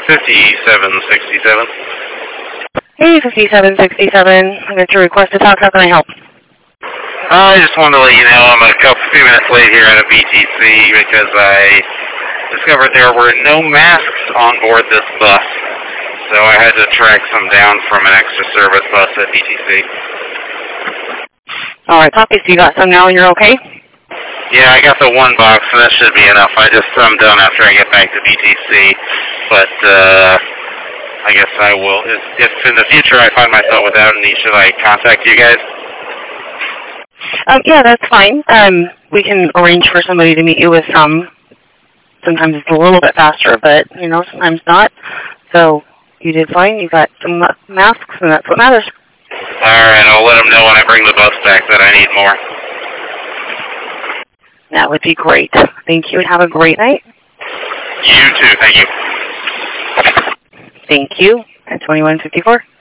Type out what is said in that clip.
5767. Hey, 5767. I got your request to talk. How can I help? I just wanted to let you know I'm a few minutes late here at a BTC because I discovered there were no masks on board this bus. So I had to track some down from an extra service bus at BTC. All right, copy. So you got some now and you're okay? Yeah, I got the one box, and that should be enough. I'm done after I get back to BTC. But I guess I will. If in the future I find myself without any, should I contact you guys? Yeah, that's fine. We can arrange for somebody to meet you with some. Sometimes it's a little bit faster, but, sometimes not. So you did fine. You got some masks, and that's what matters. All right, I'll let them know when I bring the bus back that I need more. That would be great. Thank you, and have a great night. You too. Thank you. Thank you. At 2154.